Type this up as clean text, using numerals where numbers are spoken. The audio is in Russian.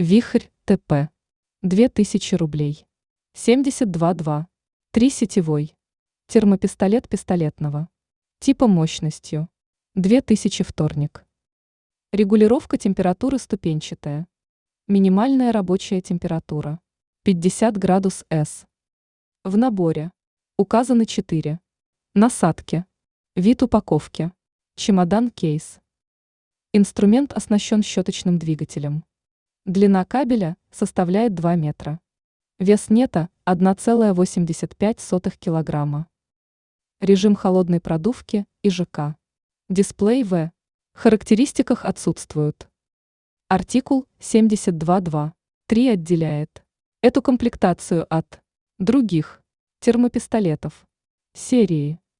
Вихрь ТП. 2000 рублей. 72,2. 3 сетевой. Термопистолет пистолетного типа мощностью. 2000 вторник. Регулировка температуры ступенчатая. Минимальная рабочая температура. 50 градус С. В наборе указаны 4. Насадки. Вид упаковки. Чемодан-кейс. Инструмент оснащен щеточным двигателем. Длина кабеля составляет 2 метра. Вес нета 1,85 килограмма. Режим холодной продувки и ЖК. Дисплей В. Характеристиках отсутствуют. Артикул 72.2. 3 отделяет эту комплектацию от других термопистолетов серии.